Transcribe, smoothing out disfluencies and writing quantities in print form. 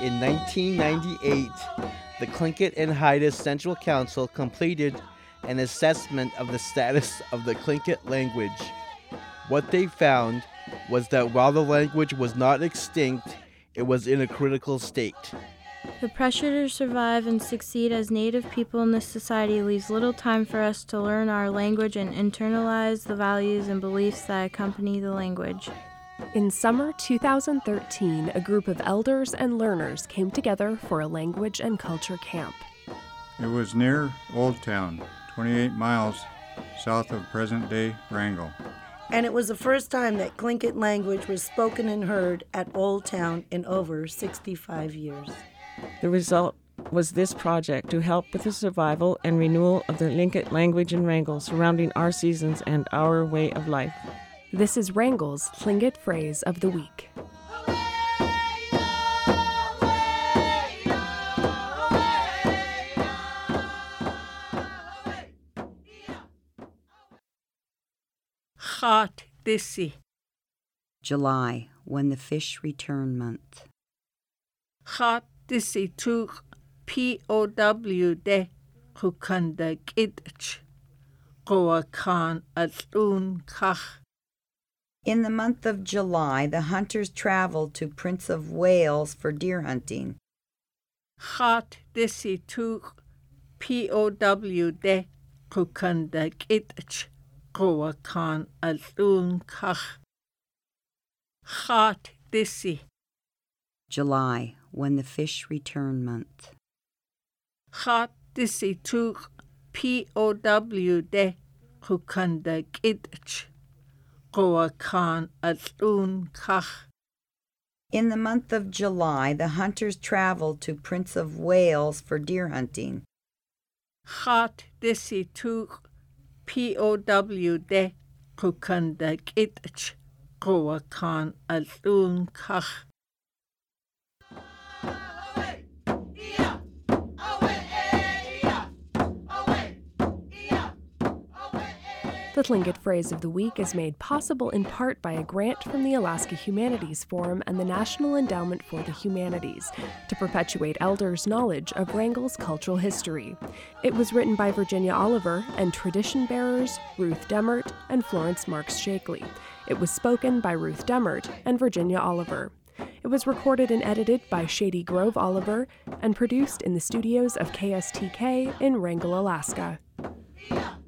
in 1998, the Tlingit and Haida Central Council completed an assessment of the status of the Tlingit language. What they found was that while the language was not extinct, it was in a critical state. The pressure to survive and succeed as Native people in this society leaves little time for us to learn our language and internalize the values and beliefs that accompany the language. In summer 2013, a group of elders and learners came together for a language and culture camp. It was near Old Town, 28 miles south of present-day Wrangell. And it was the first time that Tlingit language was spoken and heard at Old Town in over 65 years. The result was this project to help with the survival and renewal of the Tlingit language in Wrangell surrounding our seasons and our way of life. This is Wrangell's Tlingit phrase of the week. Chat Disi. July, when the fish return month. Chat Disi Tuk POW de Hukanda Kidch. Goa Khan Atun Kach. In the month of July, the hunters traveled to Prince of Wales for deer hunting. Chat Disi Tuk POW de Hukanda Kidch. Goa Khan Atun Kach. Chat Disi. July, when the fish return month. Chat Disi Tuk POW de Hukanda Kidch. Goa Khan Atun Kach. In the month of July, the hunters traveled to Prince of Wales for deer hunting. Chat Disi Tuk POW de Hukanda Kidch. Goa Khan Atun Kach. The Tlingit phrase of the week is made possible in part by a grant from the Alaska Humanities Forum and the National Endowment for the Humanities to perpetuate elders' knowledge of Wrangell's cultural history. It was written by Virginia Oliver and tradition bearers Ruth Demert and Florence Marks Shakely. It was spoken by Ruth Demert and Virginia Oliver. It was recorded and edited by Shady Grove Oliver and produced in the studios of KSTK in Wrangell, Alaska. Yeah.